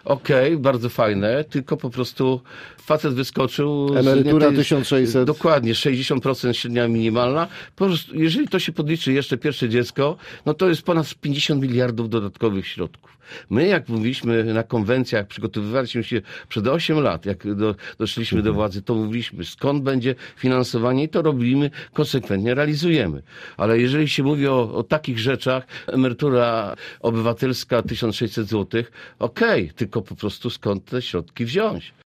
Okej, bardzo fajne, tylko po prostu facet wyskoczył... Emerytura 1600. Dokładnie, 60% średnia minimalna. Po prostu, jeżeli to się podliczy jeszcze pierwsze dziecko, no to jest ponad 50 miliardów dodatkowych środków. My, jak mówiliśmy na konwencjach, przygotowywaliśmy się przed 8 lat, jak doszliśmy do władzy, to mówiliśmy, skąd będzie finansowanie i to robimy, konsekwentnie realizujemy. Ale jeżeli się mówi o takich rzeczach, emerytura obywatelska 1600 zł, okej, tylko po prostu skąd te środki wziąć?